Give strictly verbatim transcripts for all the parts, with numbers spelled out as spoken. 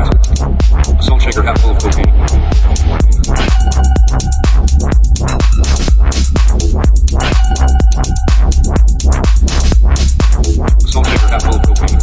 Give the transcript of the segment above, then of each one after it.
acid. A salt shaker half full of cocaine. A salt shaker half full of cocaine.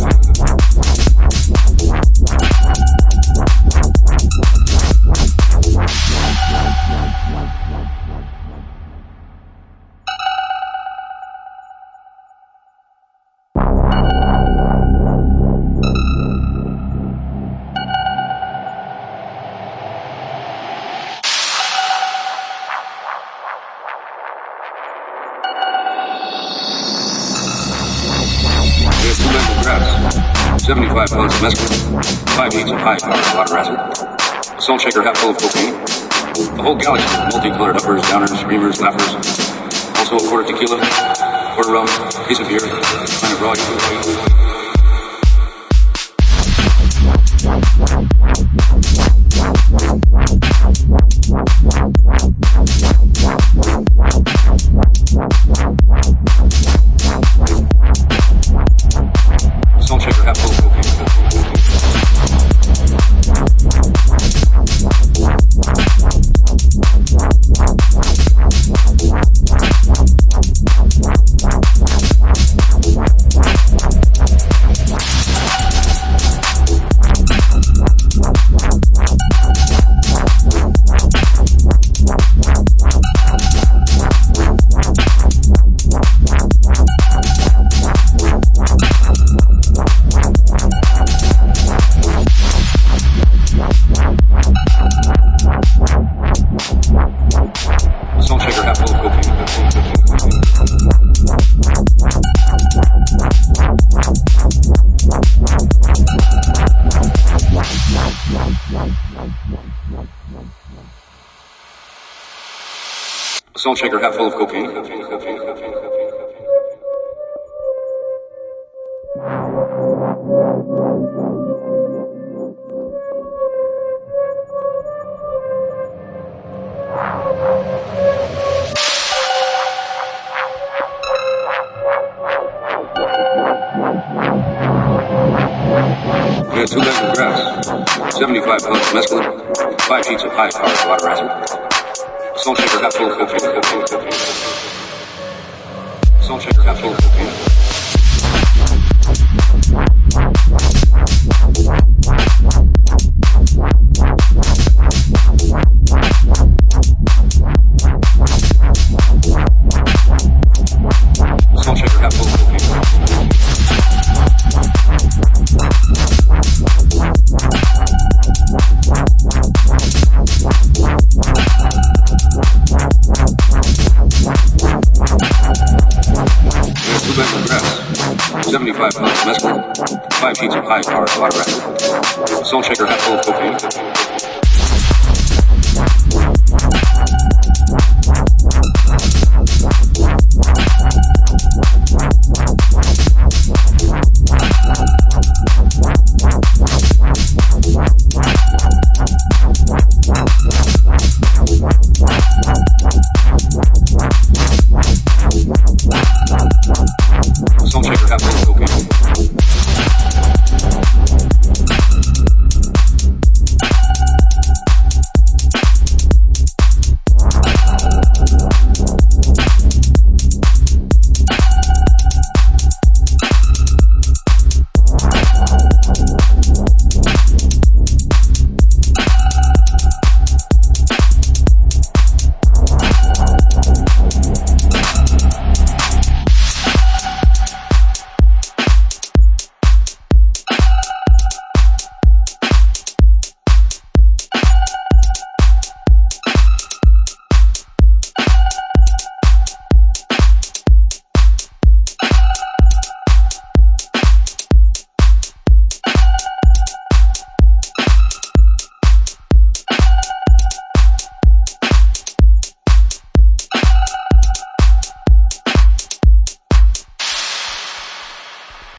seventy-five pounds of mescaline, five heats of high-powered water acid, a salt shaker half full of cocaine, a whole galaxy of multicolored uppers, downers, screamers, laughers, also a quarter tequila, quarter rum, piece of beer, kind of raw. Salt shaker half full of cocaine. Salt shaker half full of cocaine. A salt shaker half full of cocaine. We had two bags of grass, seventy-five pounds of mescaline, five sheets of high-powered water acid, a salt shaker half full of cocaine. Salt shaker half full of cocaine. Salt shaker half full of cocaine. Two bags of grass, seventy-five pounds of mescaline, five sheets of high-powered water acid, a salt shaker half full of cocaine.